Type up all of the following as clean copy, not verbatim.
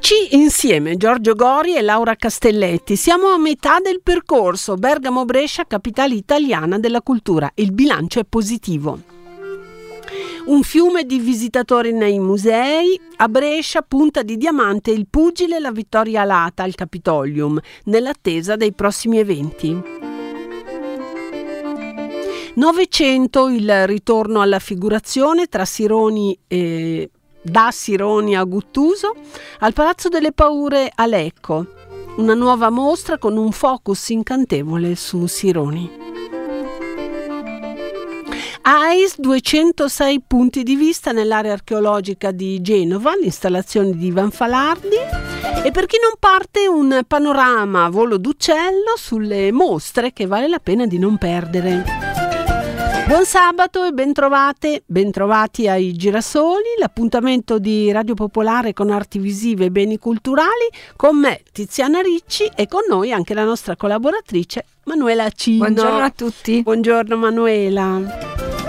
Amici, insieme Giorgio Gori e Laura Castelletti. Siamo a metà del percorso. Bergamo-Brescia, capitale italiana della cultura. Il bilancio è positivo. Un fiume di visitatori nei musei. A Brescia, Punta di Diamante, il Pugile e la Vittoria Alata al Capitolium, nell'attesa dei prossimi eventi. Novecento, il ritorno alla figurazione tra Sironi e da Sironi a Guttuso, al Palazzo delle Paure a Lecco, una nuova mostra con un focus incantevole su Sironi. AIS, 206 punti di vista nell'area archeologica di Genova, l'installazione di Ivan Falardi, e per chi non parte un panorama a volo d'uccello sulle mostre che vale la pena di non perdere. Buon sabato e bentrovati ai Girasoli, l'appuntamento di Radio Popolare con arti visive e beni culturali, con me Tiziana Ricci e con noi anche la nostra collaboratrice Manuela Cino. Buongiorno a tutti. Buongiorno Manuela.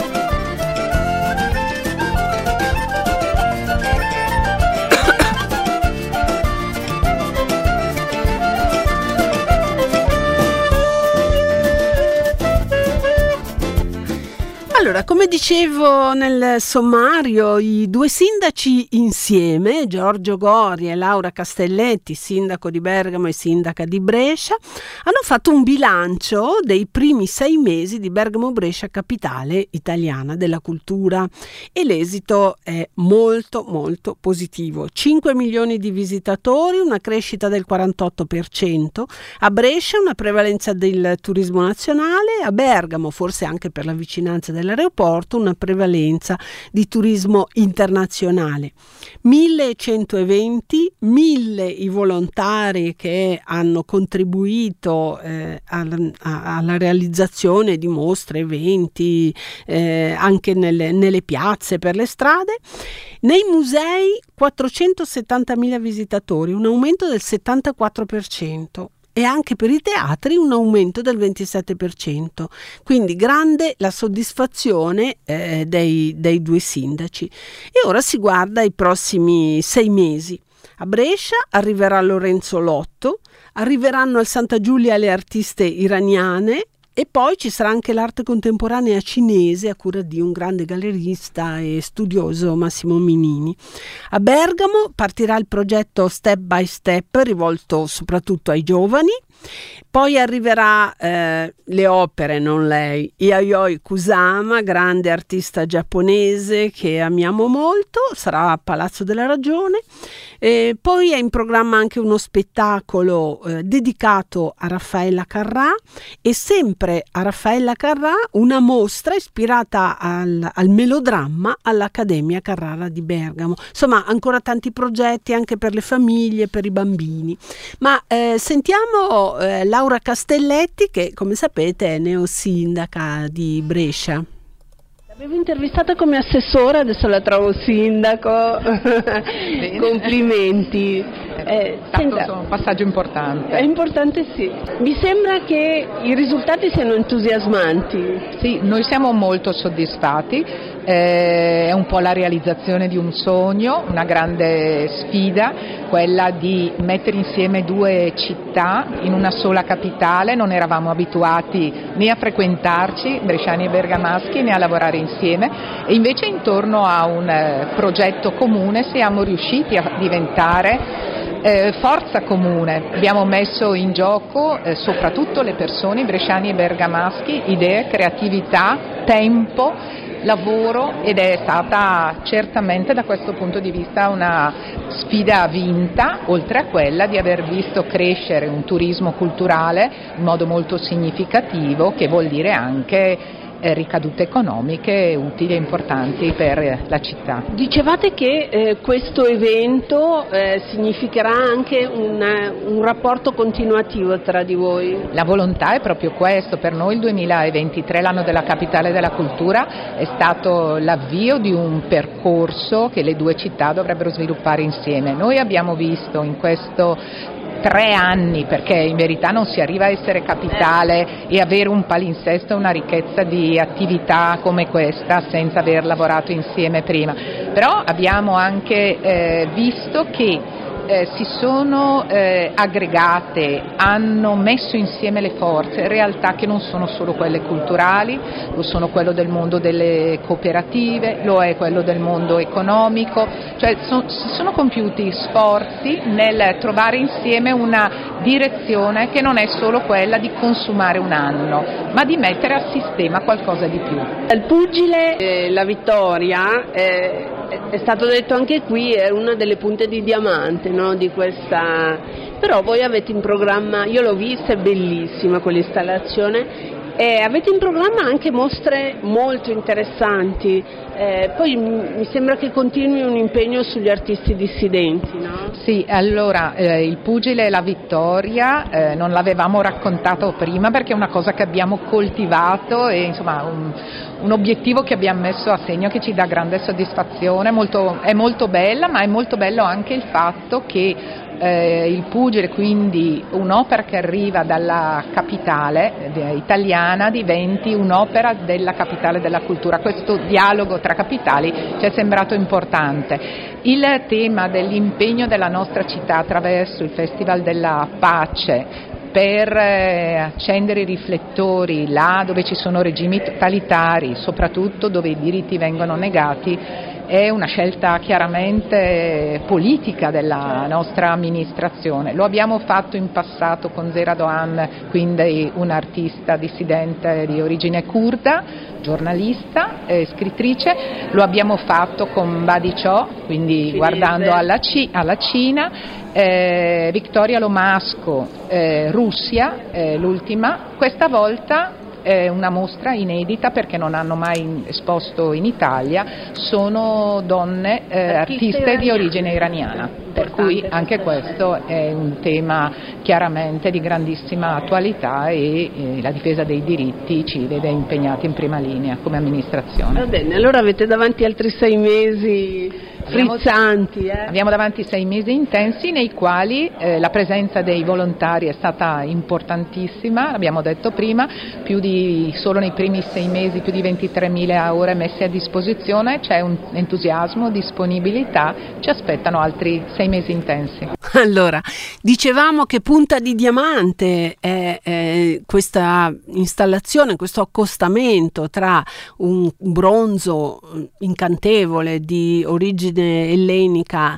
Allora, come dicevo nel sommario, i due sindaci insieme, Giorgio Gori e Laura Castelletti, sindaco di Bergamo e sindaca di Brescia, hanno fatto un bilancio dei primi 6 mesi di Bergamo-Brescia, capitale italiana della cultura, e l'esito è molto molto positivo. 5 milioni di visitatori, una crescita del 48%, a Brescia una prevalenza del turismo nazionale, a Bergamo, forse anche per la vicinanza dell'aeroporto, una prevalenza di turismo internazionale. 1100 eventi, 1000 i volontari che hanno contribuito alla realizzazione di mostre, eventi, anche nelle piazze, per le strade. Nei musei 470.000 visitatori, un aumento del 74%. E anche per i teatri un aumento del 27%, quindi grande la soddisfazione dei due sindaci. E ora si guarda ai prossimi 6 mesi. A Brescia arriverà Lorenzo Lotto, arriveranno al Santa Giulia le artiste iraniane, e poi ci sarà anche l'arte contemporanea cinese a cura di un grande gallerista e studioso, Massimo Minini. A Bergamo partirà il progetto Step by Step, rivolto soprattutto ai giovani. Poi arriverà le opere, non lei, Yayoi Kusama, grande artista giapponese che amiamo molto, sarà a Palazzo della Ragione. Poi è in programma anche uno spettacolo dedicato a Raffaella Carrà, e sempre a Raffaella Carrà una mostra ispirata al melodramma all'Accademia Carrara di Bergamo. Insomma, ancora tanti progetti anche per le famiglie, per i bambini. Ma sentiamo Laura Castelletti, che come sapete è neosindaca di Brescia. L'avevo intervistata come assessore, adesso la trovo sindaco. Complimenti. È stato un passaggio importante. È importante, sì. Mi sembra che i risultati siano entusiasmanti. Sì, noi siamo molto soddisfatti. È un po' la realizzazione di un sogno, una grande sfida, quella di mettere insieme 2 città in una sola capitale. Non eravamo abituati né a frequentarci, bresciani e bergamaschi, né a lavorare insieme, e invece intorno a un progetto comune siamo riusciti a diventare forza comune. Abbiamo messo in gioco soprattutto le persone, bresciani e bergamaschi, idee, creatività, tempo, lavoro, ed è stata certamente da questo punto di vista una sfida vinta, oltre a quella di aver visto crescere un turismo culturale in modo molto significativo, che vuol dire anche ricadute economiche utili e importanti per la città. Dicevate che questo evento significherà anche un rapporto continuativo tra di voi. La volontà è proprio questo. Per noi il 2023, l'anno della capitale della cultura, è stato l'avvio di un percorso che le 2 città dovrebbero sviluppare insieme. Noi abbiamo visto in questo 3 anni, perché in verità non si arriva a essere capitale e avere un palinsesto e una ricchezza di attività come questa senza aver lavorato insieme prima, però abbiamo anche visto che si sono aggregate, hanno messo insieme le forze, realtà che non sono solo quelle culturali, lo sono quello del mondo delle cooperative, lo è quello del mondo economico, cioè si sono compiuti sforzi nel trovare insieme una direzione che non è solo quella di consumare un anno, ma di mettere a sistema qualcosa di più. Il pugile, la vittoria, è stato detto anche qui, è una delle punte di diamante, no, di questa. Però voi avete in programma, io l'ho vista, è bellissima quell'installazione, e avete in programma anche mostre molto interessanti, poi mi sembra che continui un impegno sugli artisti dissidenti, no? Sì, allora il pugile e la vittoria non l'avevamo raccontato prima perché è una cosa che abbiamo coltivato e insomma un obiettivo che abbiamo messo a segno che ci dà grande soddisfazione, è molto bella, ma è molto bello anche il fatto che il pugile, quindi un'opera che arriva dalla capitale italiana, diventi un'opera della capitale della cultura. Questo dialogo tra capitali ci è sembrato importante. Il tema dell'impegno della nostra città attraverso il Festival della Pace per accendere i riflettori là dove ci sono regimi totalitari, soprattutto dove i diritti vengono negati, è una scelta chiaramente politica della nostra amministrazione. Lo abbiamo fatto in passato con Zehra Doğan, quindi un'artista dissidente di origine curda, giornalista, scrittrice, lo abbiamo fatto con Badiciò, quindi guardando alla Cina, Victoria Lomasco, Russia, l'ultima, questa volta una mostra inedita perché non hanno mai esposto in Italia, sono donne artiste di origine iraniana, per cui anche questo è un tema chiaramente di grandissima attualità e la difesa dei diritti ci vede impegnati in prima linea come amministrazione. Va bene, allora avete davanti altri 6 mesi frizzanti. Abbiamo davanti 6 mesi intensi nei quali la presenza dei volontari è stata importantissima, l'abbiamo detto prima, solo nei primi 6 mesi più di 23.000 ore messe a disposizione, c'è un entusiasmo, disponibilità, ci aspettano altri 6 mesi intensi. Allora, dicevamo che punta di diamante è questa installazione, questo accostamento tra un bronzo incantevole di origine ellenica,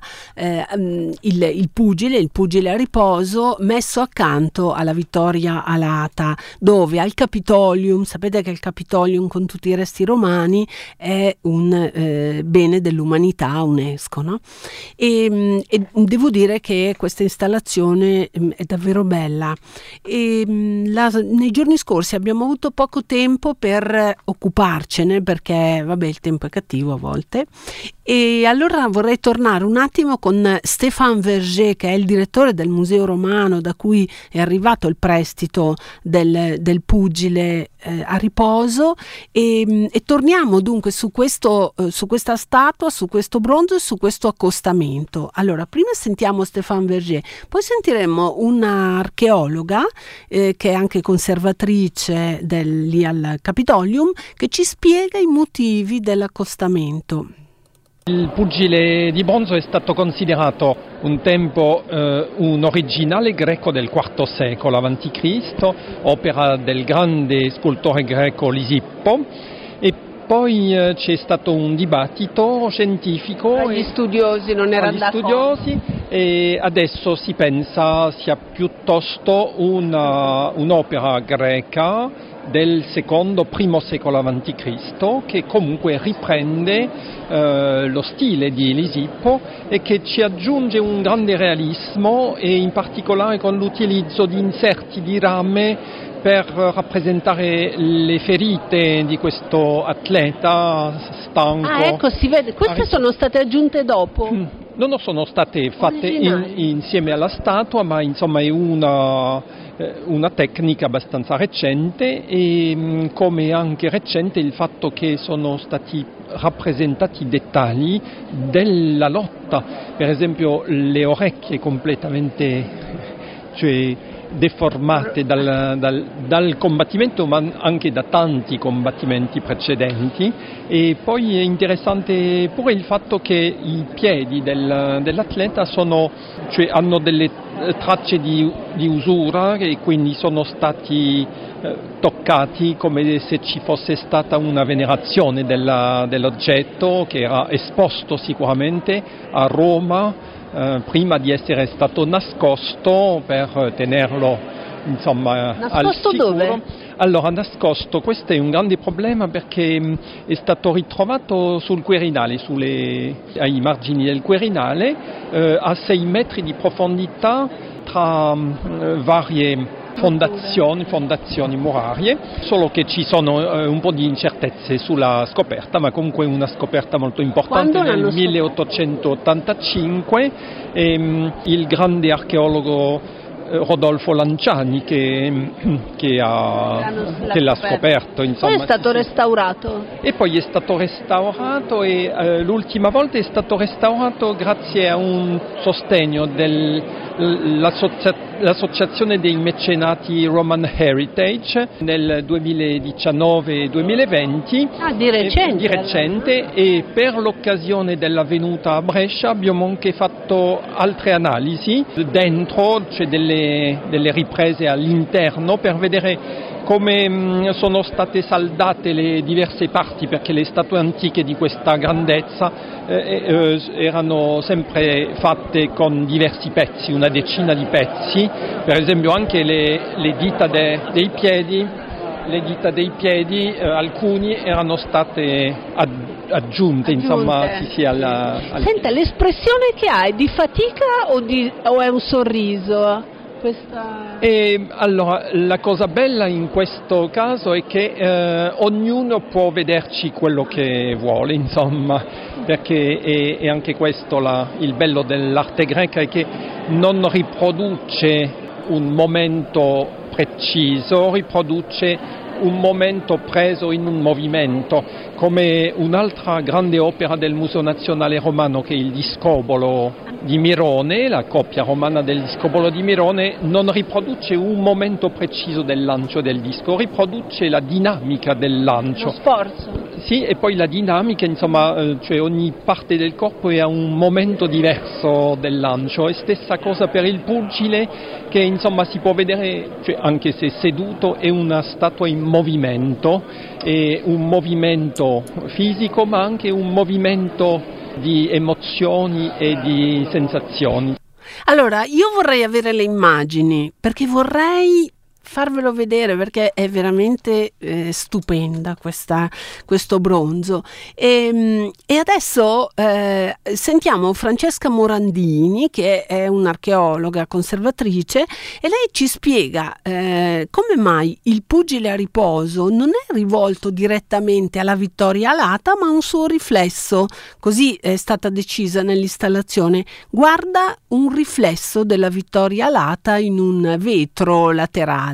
il pugile a riposo, messo accanto alla Vittoria alata, dove al Capitolium, sapete che il Capitolium con tutti i resti romani è un bene dell'umanità UNESCO, no? E devo dire che questa installazione è davvero bella e nei giorni scorsi abbiamo avuto poco tempo per occuparcene perché il tempo è cattivo a volte, e allora vorrei tornare un attimo con Stéphane Verger, che è il direttore del Museo Romano da cui è arrivato il prestito del pugile a riposo, e torniamo dunque su questa statua, su questo bronzo e su questo accostamento. Allora, prima sentiamo Stéphane Verger, poi sentiremo un'archeologa che è anche conservatrice lì al Capitolium, che ci spiega i motivi dell'accostamento. Il pugile di bronzo è stato considerato un tempo un originale greco del IV secolo a.C., opera del grande scultore greco Lisippo, e poi c'è stato un dibattito scientifico tra gli studiosi, non era studiosi, e adesso si pensa sia piuttosto un'opera greca del primo secolo a.C., che comunque riprende lo stile di Lisippo e che ci aggiunge un grande realismo, e in particolare con l'utilizzo di inserti di rame per rappresentare le ferite di questo atleta stanco. Ah, ecco, si vede, queste sono state aggiunte dopo? Non sono state fatte insieme alla statua, ma insomma è una tecnica abbastanza recente, e come anche recente il fatto che sono stati rappresentati dettagli della lotta, per esempio le orecchie completamente, cioè deformate dal combattimento, ma anche da tanti combattimenti precedenti. E poi è interessante pure il fatto che i piedi dell'atleta hanno delle tracce di usura e quindi sono stati toccati come se ci fosse stata una venerazione dell'oggetto, che era esposto sicuramente a Roma prima di essere stato nascosto per tenerlo al sicuro. Dove? Allora, nascosto, questo è un grande problema perché è stato ritrovato sul Quirinale, ai margini del Quirinale, a 6 metri di profondità tra varie fondazioni murarie, solo che ci sono un po' di incertezze sulla scoperta, ma comunque una scoperta molto importante nel 1885, il grande archeologo Rodolfo Lanciani che l'ha scoperto. Poi è stato restaurato. E poi è stato restaurato e l'ultima volta è stato restaurato grazie a un sostegno dell'Associazione dei Mecenati Roman Heritage nel 2019-2020. Di recente. E per l'occasione della venuta a Brescia abbiamo anche fatto altre analisi dentro, cioè delle riprese all'interno, per vedere come sono state saldate le diverse parti, perché le statue antiche di questa grandezza erano sempre fatte con diversi pezzi, una decina di pezzi, per esempio anche le dita dei piedi, alcuni erano state aggiunte. Insomma, Senta, l'espressione che ha è di fatica o è un sorriso? Allora, la cosa bella in questo caso è che ognuno può vederci quello che vuole, insomma, perché è anche questo il bello dell'arte greca, è che non riproduce un momento preciso, riproduce un momento preso in un movimento, come un'altra grande opera del Museo Nazionale Romano, che è il Discobolo di Mirone. La coppia romana del Discobolo di Mirone non riproduce un momento preciso del lancio del disco, riproduce la dinamica del lancio. Lo sforzo. Sì, e poi la dinamica, insomma, cioè ogni parte del corpo è a un momento diverso del lancio. E stessa cosa per il pugile, che insomma si può vedere, cioè, anche se seduto, è una statua in movimento, è un movimento fisico, ma anche un movimento di emozioni e di sensazioni. Allora, io vorrei avere le immagini, perché vorrei farvelo vedere, perché è veramente stupenda questo bronzo. E adesso sentiamo Francesca Morandini, che è un'archeologa conservatrice, e lei ci spiega come mai il pugile a riposo non è rivolto direttamente alla Vittoria alata, ma a un suo riflesso. Così è stata decisa nell'installazione. Guarda un riflesso della Vittoria alata in un vetro laterale.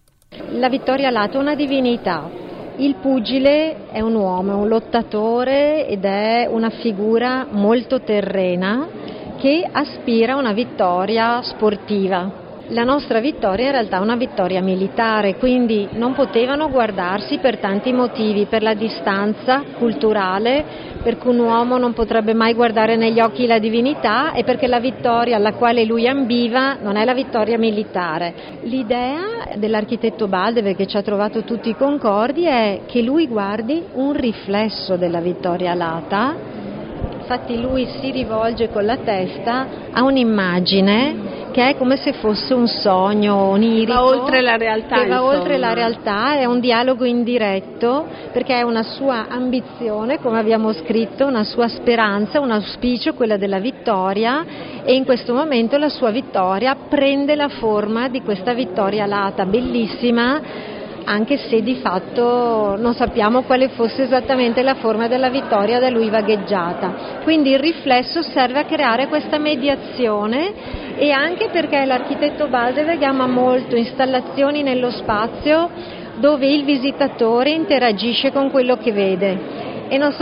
La Vittoria alata è una divinità, il pugile è un uomo, è un lottatore ed è una figura molto terrena che aspira a una vittoria sportiva. La nostra vittoria in realtà è una vittoria militare, quindi non potevano guardarsi per tanti motivi, per la distanza culturale, per cui un uomo non potrebbe mai guardare negli occhi la divinità, e perché la vittoria alla quale lui ambiva non è la vittoria militare. L'idea dell'architetto Baldeweg, che ci ha trovato tutti concordi, è che lui guardi un riflesso della Vittoria alata. Infatti lui si rivolge con la testa a un'immagine che è come se fosse un sogno onirico, va oltre la realtà, che va oltre la realtà, è un dialogo indiretto, perché è una sua ambizione, come abbiamo scritto, una sua speranza, un auspicio, quella della vittoria, e in questo momento la sua vittoria prende la forma di questa Vittoria alata, bellissima, anche se di fatto non sappiamo quale fosse esattamente la forma della vittoria da lui vagheggiata. Quindi il riflesso serve a creare questa mediazione, e anche perché l'architetto Baldeweg ama molto installazioni nello spazio dove il visitatore interagisce con quello che vede. E non so,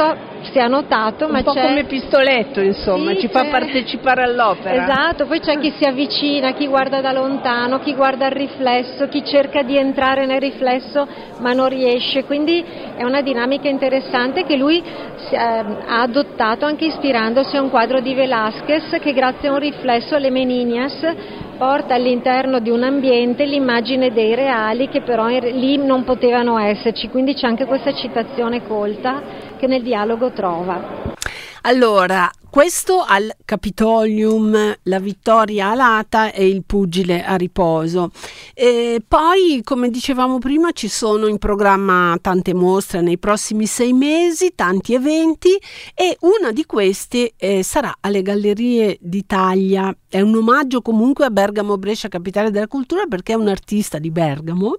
si è notato, ma un po' c'è come Pistoletto, insomma, Sì, ci fa c'è. partecipare all'opera. Esatto, poi c'è chi si avvicina, chi guarda da lontano, chi guarda il riflesso, chi cerca di entrare nel riflesso ma non riesce, quindi è una dinamica interessante che lui ha adottato anche ispirandosi a un quadro di Velázquez che grazie a un riflesso, le Meninias, porta all'interno di un ambiente l'immagine dei reali che però lì non potevano esserci, quindi c'è anche questa citazione colta che nel dialogo trova. Allora, questo al Capitolium, la vittoria alata e il pugile a riposo. E poi, come dicevamo prima, ci sono in programma tante mostre nei prossimi 6 mesi, tanti eventi, e una di queste sarà alle Gallerie d'Italia. È un omaggio comunque a Bergamo Brescia, capitale della cultura, perché è un artista di Bergamo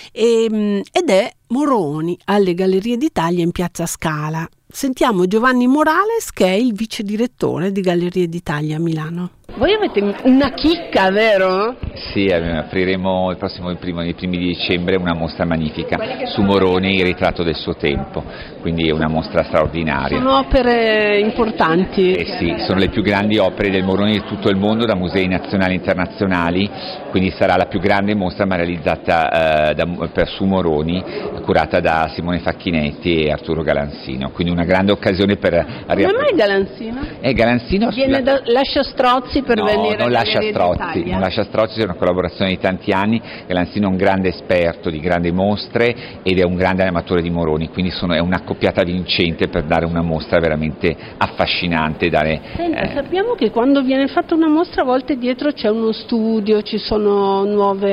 ed è Moroni alle Gallerie d'Italia in Piazza Scala. Sentiamo Giovanni Morales, che è il vice direttore di Gallerie d'Italia a Milano. Voi avete una chicca, vero? Sì, apriremo i primi di dicembre una mostra magnifica su Moroni, il ritratto del suo tempo, quindi è una mostra straordinaria. Sono opere importanti. Sì, sono le più grandi opere del Moroni di tutto il mondo, da musei nazionali e internazionali, quindi sarà la più grande mostra ma realizzata su Moroni, curata da Simone Facchinetti e Arturo Galanzino, quindi una grande occasione per... Come mai Galanzino? Galanzino lascia Strozzi per venire non lascia Strozzi, non lascia Strozzi, è una collaborazione di tanti anni. Galanzino è un grande esperto di grandi mostre ed è un grande amatore di Moroni, quindi è un'accoppiata vincente per dare una mostra veramente affascinante. Senta, sappiamo che quando viene fatta una mostra a volte dietro c'è uno studio, ci sono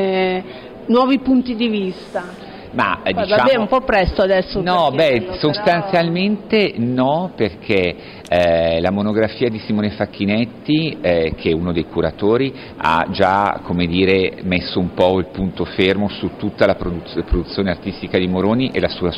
nuovi punti di vista. Ma diciamo, vabbè, è un po' presto adesso. No, sostanzialmente no, perché la monografia di Simone Facchinetti, che è uno dei curatori, ha già, come dire, messo un po' il punto fermo su tutta la produzione artistica di Moroni e la sua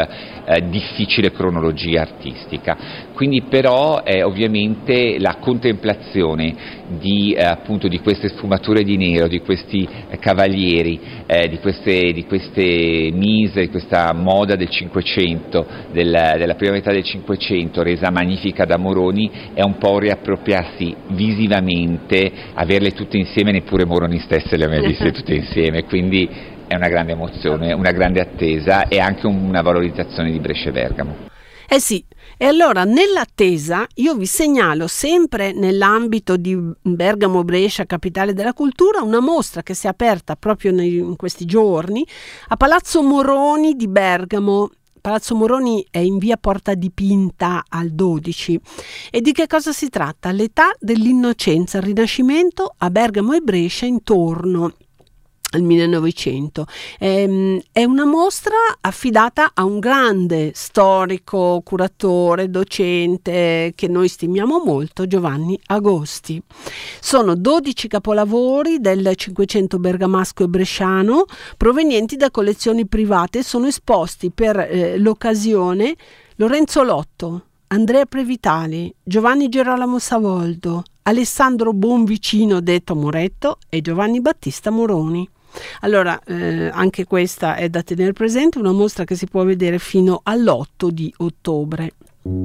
difficile cronologia artistica. Quindi però ovviamente la contemplazione appunto di queste sfumature di nero, di questi cavalieri, di queste mise, di questa moda del Cinquecento, della prima metà del Cinquecento, resa magnifica da Moroni, è un po' riappropriarsi visivamente, averle tutte insieme, neppure Moroni stesse le ha mai viste tutte insieme, quindi è una grande emozione, una grande attesa e anche una valorizzazione di Brescia e Bergamo. Sì, e allora nell'attesa io vi segnalo sempre nell'ambito di Bergamo Brescia, capitale della cultura, una mostra che si è aperta proprio in questi giorni a Palazzo Moroni di Bergamo. Palazzo Moroni è in via Porta Dipinta al 12. E di che cosa si tratta? L'età dell'innocenza, il Rinascimento a Bergamo e Brescia intorno al 1900. È una mostra affidata a un grande storico, curatore, docente che noi stimiamo molto, Giovanni Agosti. Sono 12 capolavori del Cinquecento bergamasco e bresciano provenienti da collezioni private, sono esposti per l'occasione Lorenzo Lotto, Andrea Previtali, Giovanni Gerolamo Savoldo, Alessandro Bonvicino detto Moretto e Giovanni Battista Moroni. Allora, anche questa è da tenere presente, una mostra che si può vedere fino all'8 di ottobre.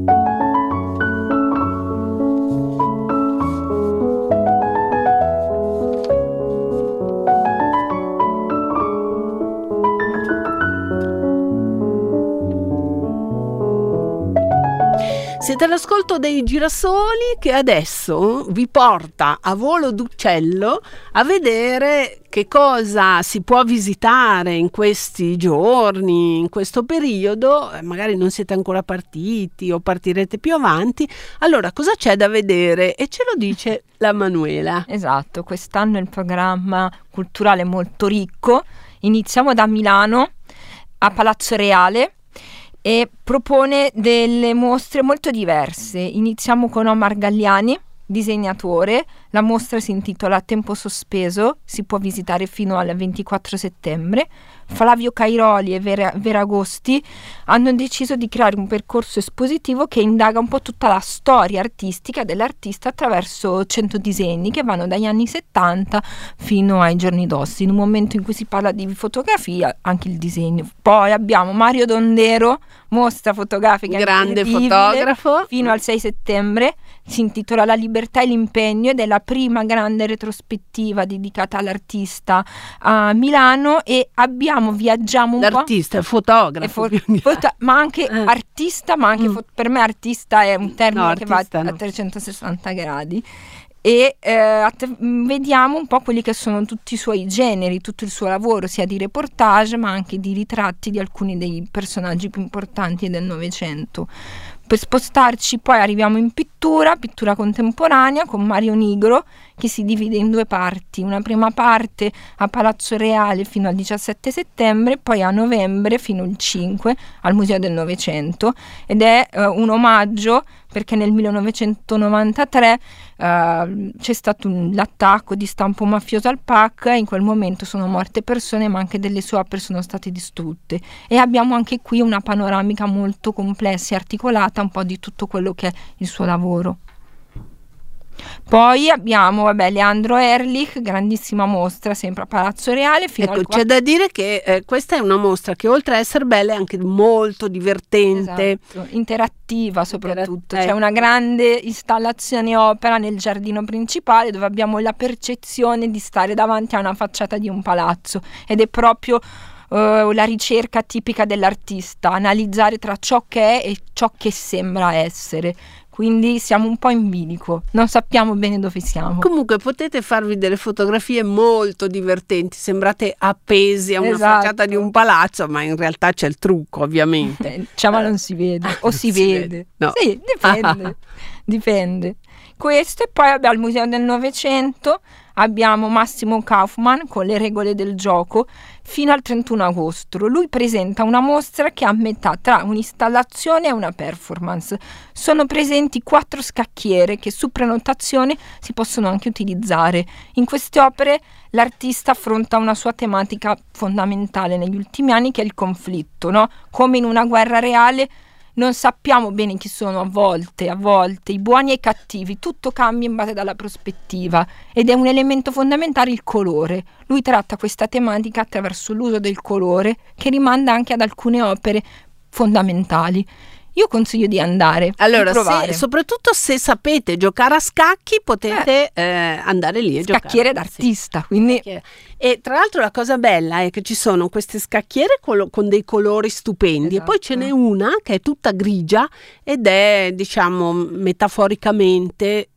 Siete all'ascolto dei Girasoli che adesso vi porta a volo d'uccello a vedere che cosa si può visitare in questi giorni, in questo periodo. Magari non siete ancora partiti o partirete più avanti. Allora, cosa c'è da vedere? E ce lo dice la Manuela. Esatto, quest'anno è il programma culturale molto ricco. Iniziamo da Milano a Palazzo Reale e propone delle mostre molto diverse. Iniziamo con Omar Galliani, disegnatore. La mostra si intitola Tempo sospeso, si può visitare fino al 24 settembre. Flavio Cairoli e Vera Agosti hanno deciso di creare un percorso espositivo che indaga un po' tutta la storia artistica dell'artista attraverso 100 disegni che vanno dagli anni 70 fino ai giorni d'oggi. In un momento in cui si parla di fotografia, anche il disegno. Poi abbiamo Mario Dondero, mostra fotografica grande fotografo, fino al 6 settembre. Si intitola La libertà e l'impegno ed è la prima grande retrospettiva dedicata all'artista a Milano, e viaggiamo un l'artista, po'. fotografo, Ma anche artista, ma anche per me artista è un termine che va no. a 360 gradi. E vediamo un po' quelli che sono tutti i suoi generi, tutto il suo lavoro, sia di reportage ma anche di ritratti di alcuni dei personaggi più importanti del Novecento. Per spostarci poi arriviamo in pittura contemporanea con Mario Nigro, che si divide in due parti: una prima parte a Palazzo Reale fino al 17 settembre, poi a novembre fino al 5 al Museo del Novecento, ed è un omaggio perché nel 1993 c'è stato l'attacco di stampo mafioso al PAC, e in quel momento sono morte persone, ma anche delle sue opere sono state distrutte, e abbiamo anche qui una panoramica molto complessa e articolata un po' di tutto quello che è il suo lavoro. Poi abbiamo Leandro Ehrlich, grandissima mostra sempre a Palazzo Reale c'è da dire che questa è una mostra che oltre a essere bella è anche molto divertente, esatto, interattiva soprattutto. C'è una grande installazione opera nel giardino principale, dove abbiamo la percezione di stare davanti a una facciata di un palazzo, ed è proprio la ricerca tipica dell'artista, analizzare tra ciò che è e ciò che sembra essere. Quindi siamo un po' in bilico, non sappiamo bene dove siamo. Comunque potete farvi delle fotografie molto divertenti, sembrate appesi a una facciata di un palazzo, ma in realtà c'è il trucco, ovviamente. Ma non si vede, o si vede. No. Sì, dipende. Questo, e poi al Museo del Novecento abbiamo Massimo Kaufmann con Le regole del gioco fino al 31 agosto. Lui presenta una mostra che è a metà tra un'installazione e una performance. Sono presenti 4 scacchiere che su prenotazione si possono anche utilizzare. In queste opere l'artista affronta una sua tematica fondamentale negli ultimi anni, che è il conflitto, no? Come in una guerra reale non sappiamo bene chi sono a volte, i buoni e i cattivi, tutto cambia in base alla prospettiva, ed è un elemento fondamentale il colore. Lui tratta questa tematica attraverso l'uso del colore, che rimanda anche ad alcune opere fondamentali. Io consiglio di andare, allora, di provare. Soprattutto se sapete giocare a scacchi, potete andare lì e giocare. Scacchiere d'artista, quindi. E tra l'altro la cosa bella è che ci sono queste scacchiere con dei colori stupendi, esatto. E poi ce n'è una che è tutta grigia ed è, diciamo, metaforicamente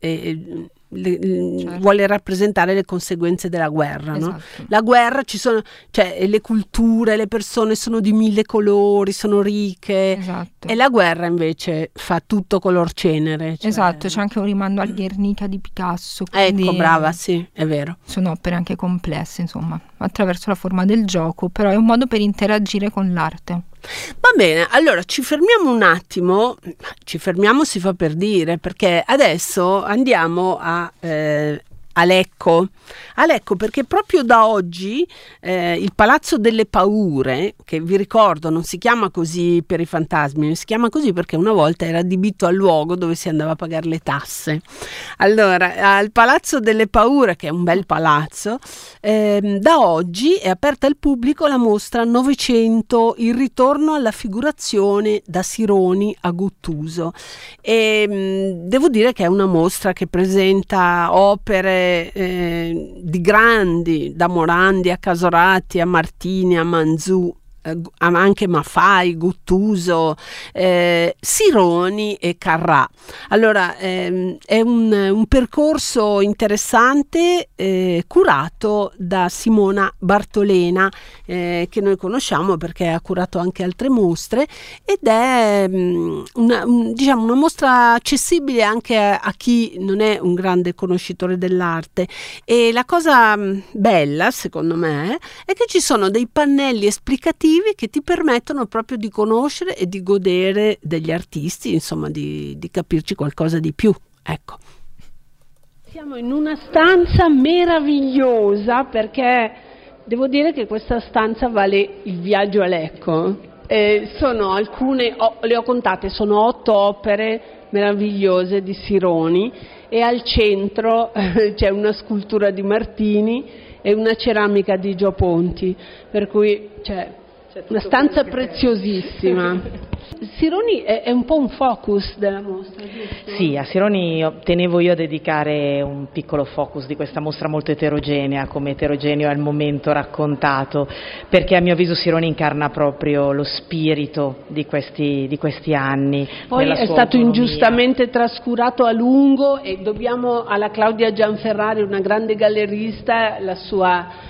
certo. Vuole rappresentare le conseguenze della guerra, esatto. No? La guerra, ci sono, cioè le culture, le persone sono di 1000 colori, sono ricche, esatto. E la guerra invece fa tutto color cenere, cioè. Esatto, c'è anche un rimando al Guernica di Picasso, quindi ecco, brava, sì, è vero. sono opere anche complesse, insomma, attraverso la forma del gioco, però è un modo per interagire con l'arte. Va bene, allora ci fermiamo un attimo, si fa per dire, perché adesso andiamo a Lecco, perché proprio da oggi il Palazzo delle Paure, che vi ricordo non si chiama così per i fantasmi, si chiama così perché una volta era adibito al luogo dove si andava a pagare le tasse. Allora, al Palazzo delle Paure, che è un bel palazzo, da oggi è aperta al pubblico la mostra Novecento, il ritorno alla figurazione da Sironi a Guttuso, e devo dire che è una mostra che presenta opere di grandi, da Morandi a Casorati a Martini a Manzù, anche Maffai, Guttuso, Sironi e Carrà. Allora è un percorso interessante, curato da Simona Bartolena, che noi conosciamo perché ha curato anche altre mostre, ed è diciamo una mostra accessibile anche a chi non è un grande conoscitore dell'arte. E la cosa bella, secondo me, è che ci sono dei pannelli esplicativi che ti permettono proprio di conoscere e di godere degli artisti, insomma di capirci qualcosa di più, ecco. Siamo in una stanza meravigliosa, perché devo dire che questa stanza vale il viaggio a Lecco. Sono alcune, le ho contate, sono 8 opere meravigliose di Sironi, e al centro c'è una scultura di Martini e una ceramica di Gio Ponti, per cui c'è una stanza preziosissima. Sironi è un po' un focus della mostra, giusto? Sì, a Sironi tenevo io a dedicare un piccolo focus di questa mostra molto eterogenea, come eterogeneo è il momento raccontato, perché a mio avviso Sironi incarna proprio lo spirito di questi anni. Poi è stato ingiustamente trascurato a lungo, e dobbiamo alla Claudia Gianferrari, una grande gallerista, la sua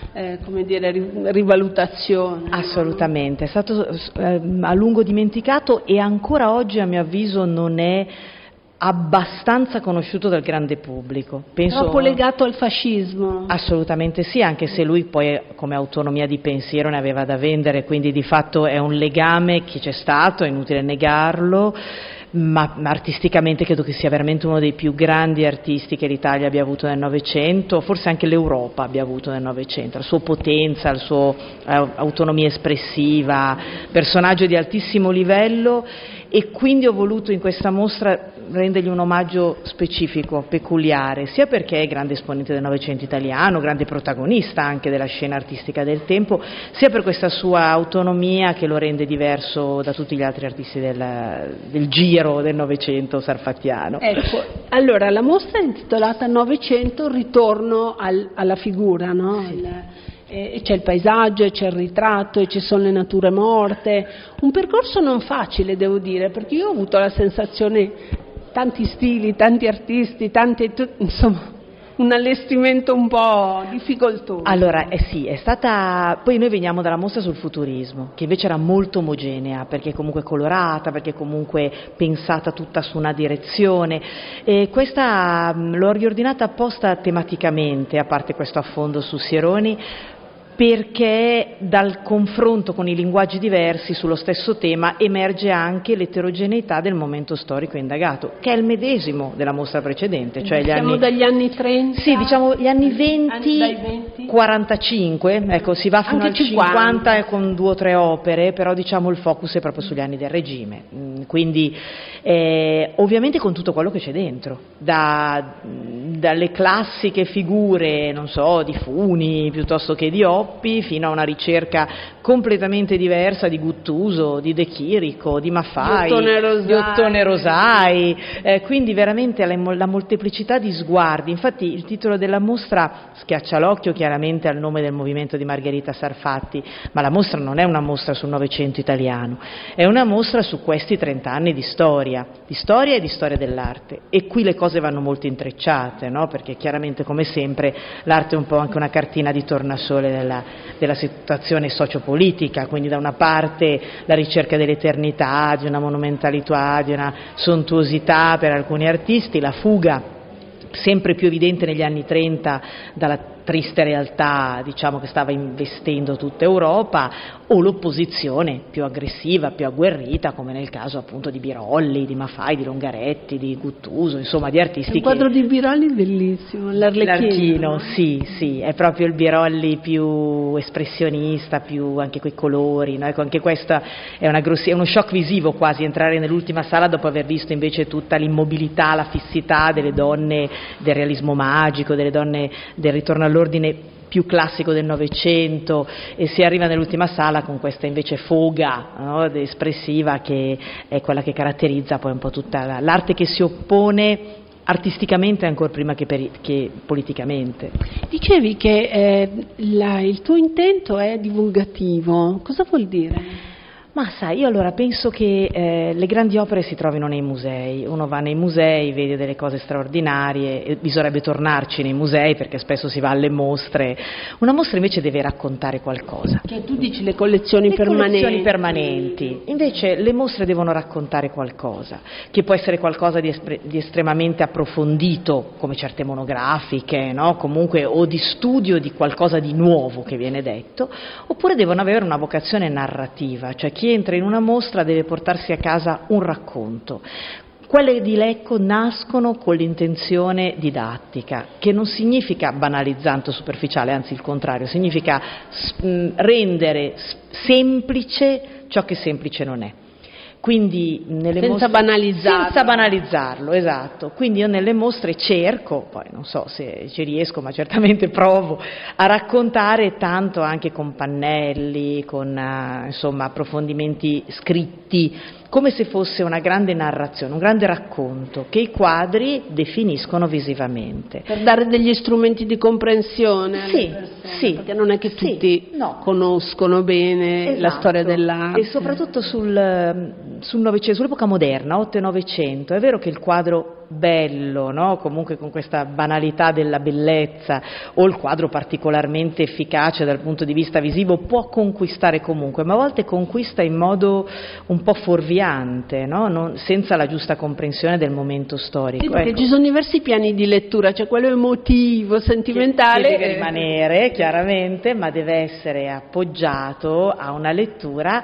rivalutazione. Assolutamente, è stato a lungo dimenticato e ancora oggi a mio avviso non è abbastanza conosciuto dal grande pubblico. Troppo legato al fascismo? Assolutamente sì, anche se lui poi come autonomia di pensiero ne aveva da vendere, quindi di fatto è un legame che c'è stato, è inutile negarlo, ma artisticamente credo che sia veramente uno dei più grandi artisti che l'Italia abbia avuto nel Novecento, forse anche l'Europa abbia avuto nel Novecento, la sua potenza, la sua autonomia espressiva, personaggio di altissimo livello, e quindi ho voluto in questa mostra rendergli un omaggio specifico, peculiare, sia perché è grande esponente del Novecento italiano, grande protagonista anche della scena artistica del tempo, sia per questa sua autonomia che lo rende diverso da tutti gli altri artisti del giro del Novecento sarfattiano. Ecco, allora la mostra è intitolata Novecento, ritorno alla figura, no? Sì. C'è il paesaggio, c'è il ritratto, e ci sono le nature morte, un percorso non facile, devo dire, perché io ho avuto la sensazione, tanti stili, tanti artisti, insomma un allestimento un po' difficoltoso. Allora, sì, è stata. Poi noi veniamo dalla mostra sul futurismo, che invece era molto omogenea, perché comunque colorata, perché comunque pensata tutta su una direzione. E questa l'ho riordinata apposta tematicamente, a parte questo affondo su Sironi, perché dal confronto con i linguaggi diversi sullo stesso tema emerge anche l'eterogeneità del momento storico indagato, che è il medesimo della mostra precedente, cioè dagli anni 30? Sì, diciamo gli anni 20, 45, ecco, si va fino anche al 50 con 2 o 3 opere, però diciamo il focus è proprio sugli anni del regime, quindi ovviamente con tutto quello che c'è dentro, dalle classiche figure, non so, di Funi piuttosto che di Oppi, fino a una ricerca completamente diversa di Guttuso, di De Chirico, di Maffai, di Ottone Rosai, quindi veramente la molteplicità di sguardi. Infatti il titolo della mostra schiaccia l'occhio chiaramente al nome del movimento di Margherita Sarfatti, ma la mostra non è una mostra sul Novecento italiano, è una mostra su questi 30 anni di storia e di storia dell'arte, e qui le cose vanno molto intrecciate, no? Perché chiaramente, come sempre, l'arte è un po' anche una cartina di tornasole della situazione sociopolitica, quindi da una parte la ricerca dell'eternità, di una monumentalità, di una sontuosità per alcuni artisti, la fuga sempre più evidente negli anni 30 dalla triste realtà, diciamo, che stava investendo tutta Europa, o l'opposizione più aggressiva, più agguerrita, come nel caso appunto di Birolli, di Maffai, di Longaretti, di Guttuso, insomma di artisti. Il quadro di Birolli è bellissimo, l'Arlecchino. Sì, è proprio il Birolli più espressionista, più anche quei colori, no? Ecco, anche questo è uno shock visivo quasi, entrare nell'ultima sala dopo aver visto invece tutta l'immobilità, la fissità delle donne del realismo magico, delle donne del ritorno all'ordine più classico del Novecento, e si arriva nell'ultima sala con questa invece foga, no, espressiva, che è quella che caratterizza poi un po' tutta l'arte che si oppone artisticamente ancora prima che politicamente. Dicevi che il tuo intento è divulgativo, cosa vuol dire? Ma sai, io allora penso che le grandi opere si trovino nei musei, uno va nei musei, vede delle cose straordinarie, e bisognerebbe tornarci nei musei perché spesso si va alle mostre. Una mostra invece deve raccontare qualcosa. Cioè tu dici le collezioni permanenti, invece le mostre devono raccontare qualcosa, che può essere qualcosa di estremamente approfondito, come certe monografiche, no? Comunque, o di studio di qualcosa di nuovo che viene detto, oppure devono avere una vocazione narrativa, cioè chi entra in una mostra deve portarsi a casa un racconto. Quelle di Lecco nascono con l'intenzione didattica, che non significa banalizzante o superficiale, anzi il contrario, significa rendere semplice ciò che semplice non è. Quindi senza banalizzarlo, esatto. Quindi io nelle mostre cerco, poi non so se ci riesco, ma certamente provo a raccontare tanto anche con pannelli, con insomma approfondimenti scritti, come se fosse una grande narrazione, un grande racconto che i quadri definiscono visivamente. Per dare degli strumenti di comprensione alle persone, perché non è che tutti conoscono bene la storia dell'arte. E soprattutto sul Novecento, sull'epoca moderna, 8 e Novecento, è vero che il quadro bello, no? Comunque con questa banalità della bellezza, o il quadro particolarmente efficace dal punto di vista visivo, può conquistare comunque, ma a volte conquista in modo un po' fuorviante, no? Senza la giusta comprensione del momento storico. Sì, perché ci sono diversi piani di lettura, c'è quello emotivo, sentimentale. Che deve rimanere, chiaramente, ma deve essere appoggiato a una lettura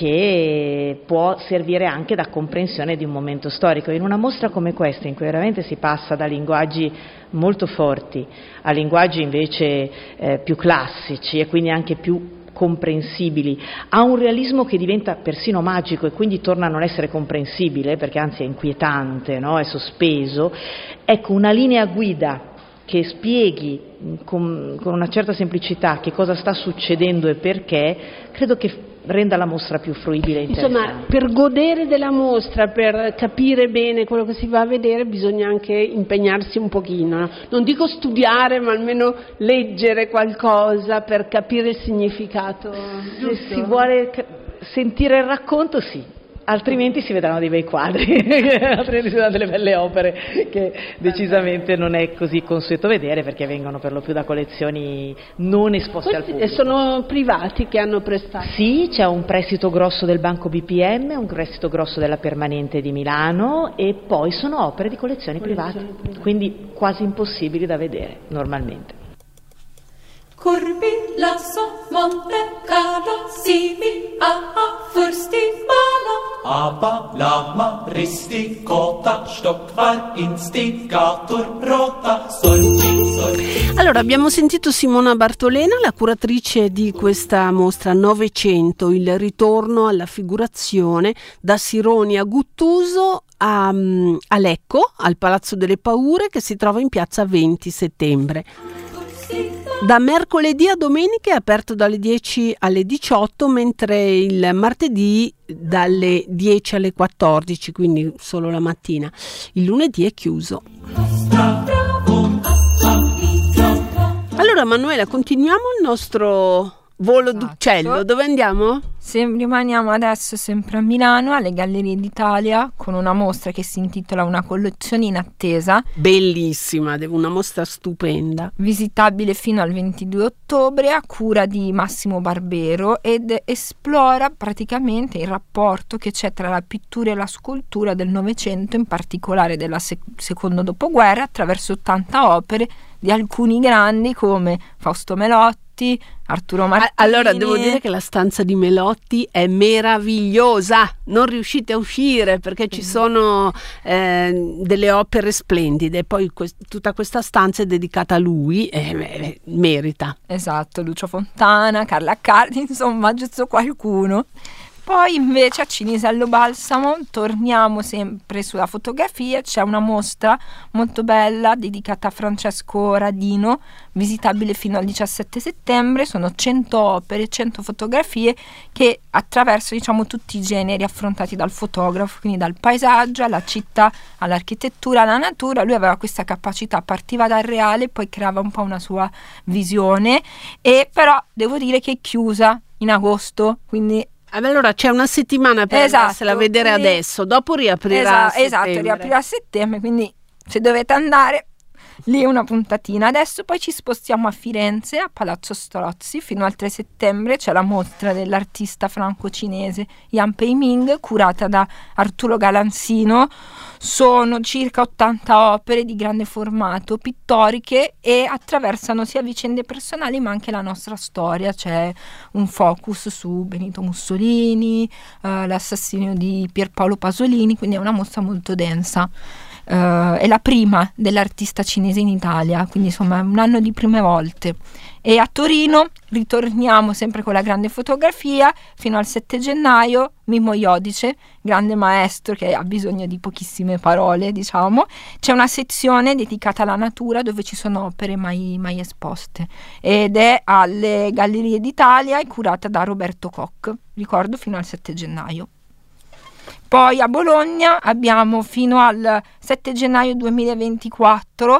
che può servire anche da comprensione di un momento storico. In una mostra come questa, in cui veramente si passa da linguaggi molto forti a linguaggi invece più classici e quindi anche più comprensibili, a un realismo che diventa persino magico e quindi torna a non essere comprensibile, perché anzi è inquietante, no? È sospeso, ecco, una linea guida che spieghi con una certa semplicità che cosa sta succedendo e perché, credo che renda la mostra più fruibile e interessante. Insomma, per godere della mostra, per capire bene quello che si va a vedere, bisogna anche impegnarsi un pochino, no? Non dico studiare, ma almeno leggere qualcosa per capire il significato. Se si vuole sentire il racconto, sì. Altrimenti si vedranno dei bei quadri, altrimenti si vedranno delle belle opere che decisamente non è così consueto vedere, perché vengono per lo più da collezioni non esposte al pubblico. E sono privati che hanno prestato? Sì, c'è un prestito grosso del Banco BPM, un prestito grosso della Permanente di Milano e poi sono opere di collezioni private, quindi quasi impossibili da vedere normalmente. Kurbi, Lasso, Monte Carlo, Sivi, Aha, Fursti, Bala. Abba, Lama, Risti, Kota, Stockvar, Instigator, Rota, Sorgi. Allora, abbiamo sentito Simona Bartolena, la curatrice di questa mostra Novecento, il ritorno alla figurazione da Sironi a Guttuso a Lecco, al Palazzo delle Paure, che si trova in piazza 20 settembre. Da mercoledì a domenica è aperto dalle 10 alle 18, mentre il martedì dalle 10 alle 14, quindi solo la mattina. Il lunedì è chiuso. Allora Manuela, continuiamo il nostro volo d'uccello. Dove andiamo? Rimaniamo adesso sempre a Milano, alle Gallerie d'Italia, con una mostra che si intitola Una collezione in attesa. Bellissima, una mostra stupenda. Visitabile fino al 22 ottobre, a cura di Massimo Barbero, ed esplora praticamente il rapporto che c'è tra la pittura e la scultura del Novecento, in particolare della secondo dopoguerra, attraverso 80 opere di alcuni grandi come Fausto Melotti, Arturo Martini. Allora devo dire che la stanza di Melotti è meravigliosa, non riuscite a uscire perché ci sono delle opere splendide, poi tutta questa stanza è dedicata a lui e merita. Esatto, Lucio Fontana, Carla Accardi, insomma giusto qualcuno. Poi invece a Cinisello Balsamo torniamo sempre sulla fotografia, c'è una mostra molto bella dedicata a Francesco Radino, visitabile fino al 17 settembre, sono 100 opere, 100 fotografie che attraverso tutti i generi affrontati dal fotografo, quindi dal paesaggio alla città, all'architettura, alla natura. Lui aveva questa capacità, partiva dal reale, poi creava un po' una sua visione, e però devo dire che è chiusa in agosto, quindi allora c'è una settimana per andarsela a vedere adesso, dopo riaprirà a settembre. Esatto, riaprirà a settembre, quindi se dovete andare lì una puntatina. Adesso poi ci spostiamo a Firenze, a Palazzo Strozzi, fino al 3 settembre c'è la mostra dell'artista franco-cinese Yan Pei-ming, curata da Arturo Galanzino. Sono circa 80 opere di grande formato, pittoriche, e attraversano sia vicende personali ma anche la nostra storia. C'è un focus su Benito Mussolini, l'assassinio di Pierpaolo Pasolini, quindi è una mostra molto densa. È la prima dell'artista cinese in Italia, quindi insomma è un anno di prime volte. E a Torino ritorniamo sempre con la grande fotografia fino al 7 gennaio. Mimmo Iodice, grande maestro che ha bisogno di pochissime parole, diciamo. C'è una sezione dedicata alla natura dove ci sono opere mai esposte, ed è alle Gallerie d'Italia e curata da Roberto Koch, ricordo, fino al 7 gennaio. Poi a Bologna abbiamo fino al 7 gennaio 2024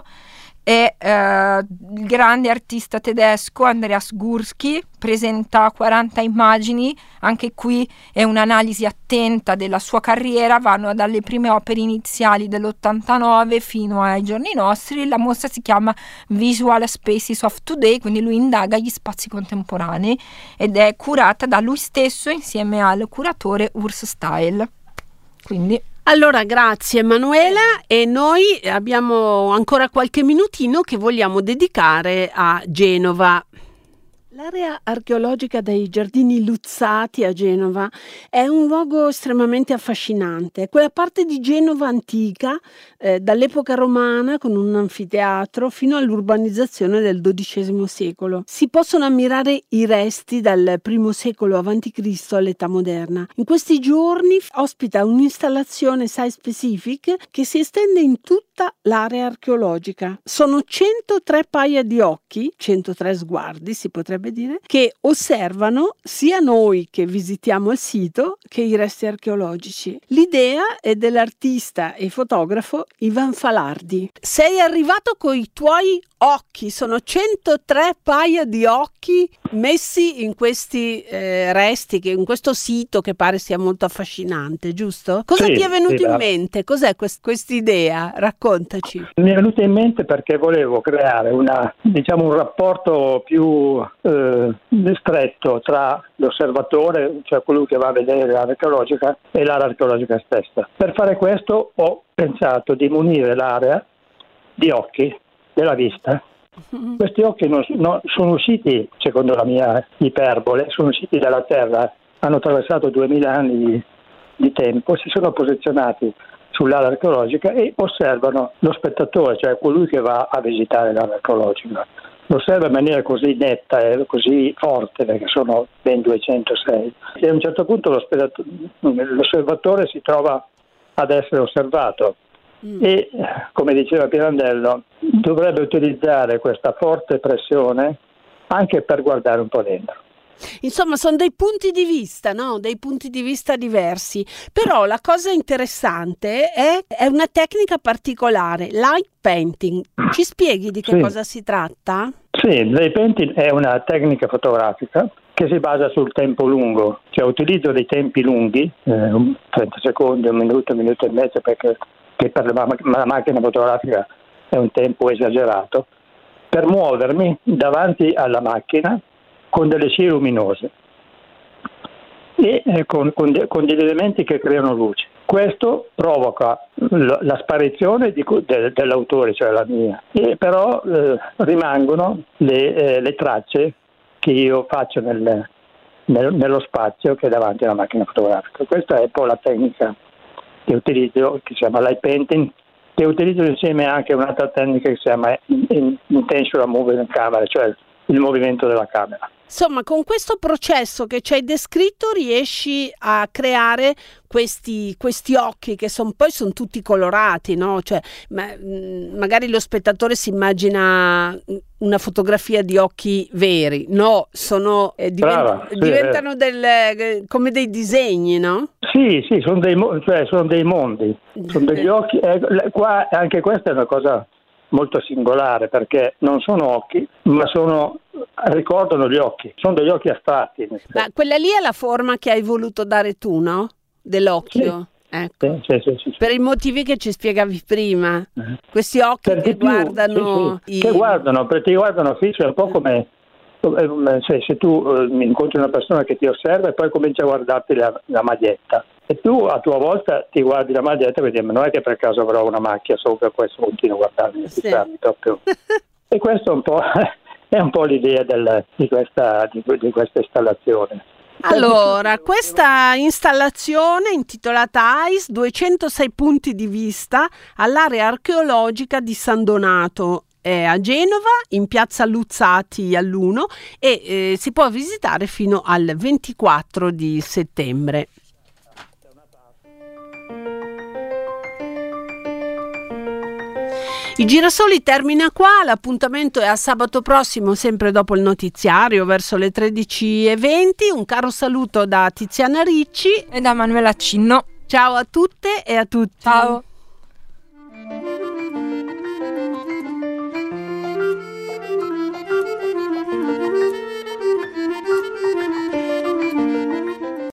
il grande artista tedesco Andreas Gursky presenta 40 immagini. Anche qui è un'analisi attenta della sua carriera, vanno dalle prime opere iniziali dell'89 fino ai giorni nostri. La mostra si chiama Visual Spaces of Today, quindi lui indaga gli spazi contemporanei, ed è curata da lui stesso insieme al curatore Urs Style. Quindi allora, grazie Emanuela, e noi abbiamo ancora qualche minutino che vogliamo dedicare a Genova. L'area archeologica dei Giardini Luzzati a Genova è un luogo estremamente affascinante. È quella parte di Genova antica, dall'epoca romana, con un anfiteatro, fino all'urbanizzazione del XII secolo. Si possono ammirare i resti dal I secolo a.C. all'età moderna. In questi giorni ospita un'installazione site-specific che si estende in tutta l'area archeologica. Sono 103 paia di occhi, 103 sguardi, si potrebbe dire, che osservano sia noi che visitiamo il sito che i resti archeologici. L'idea è dell'artista e fotografo Ivan Falardi. Sei arrivato coi tuoi occhi, sono 103 paia di occhi messi in questi resti, in questo sito che pare sia molto affascinante, giusto? Cosa ti è venuto in mente? Cos'è quest'idea? Raccontaci. Mi è venuta in mente perché volevo creare un rapporto più stretto tra l'osservatore, cioè colui che va a vedere l'area archeologica, e l'area archeologica stessa. Per fare questo ho pensato di munire l'area di occhi della vista. Questi occhi sono usciti, secondo la mia iperbole, sono usciti dalla Terra, hanno attraversato 2000 anni di tempo, si sono posizionati sull'area archeologica e osservano lo spettatore, cioè colui che va a visitare l'area archeologica. Lo osserva in maniera così netta e così forte, perché sono ben 206, e a un certo punto l'osservatore si trova ad essere osservato. E, come diceva Pirandello, dovrebbe utilizzare questa forte pressione anche per guardare un po' dentro. Insomma, sono dei punti di vista, no? Dei punti di vista diversi. Però la cosa interessante è una tecnica particolare, light painting. Ci spieghi di che cosa si tratta? Sì, light painting è una tecnica fotografica che si basa sul tempo lungo, cioè utilizzo dei tempi lunghi, 30 secondi, un minuto e mezzo, perché per la macchina fotografica è un tempo esagerato, per muovermi davanti alla macchina con delle scie luminose e con degli elementi che creano luce. Questo provoca la sparizione dell'autore, cioè la mia, e però rimangono le tracce che io faccio nello spazio che è davanti alla macchina fotografica. Questa è poi la tecnica che utilizzo, che si chiama light painting, che utilizzo insieme anche a un'altra tecnica che si chiama intentional movement camera, cioè il movimento della camera. Insomma, con questo processo che ci hai descritto riesci a creare questi occhi che sono tutti colorati, no? Cioè, magari lo spettatore si immagina una fotografia di occhi veri, no? Diventano come dei disegni, no? Sì, sono dei mondi, sono degli occhi. Qua anche questa è una cosa molto singolare, perché non sono occhi, ma ricordano gli occhi, sono degli occhi astratti. Ma quella lì è la forma che hai voluto dare tu, no? Dell'occhio. Ecco. Sì. Per i motivi che ci spiegavi prima, questi occhi che guardano, che guardano, perché ti guardano fisso, è un po' come se tu incontri una persona che ti osserva e poi comincia a guardarti la maglietta, e tu a tua volta ti guardi la maglietta e vedi, ma non è che per caso avrò una macchia sopra questo, continuo a guardarmi proprio. E questo è un po' l'idea di questa installazione. Allora, questa installazione intitolata AIS 206 punti di vista all'area archeologica di San Donato è a Genova, in piazza Luzzati all'1, e si può visitare fino al 24 di settembre. Il Girasoli termina qua, l'appuntamento è a sabato prossimo, sempre dopo il notiziario, verso le 13:20. Un caro saluto da Tiziana Ricci e da Manuela Cinno. Ciao a tutte e a tutti. Ciao.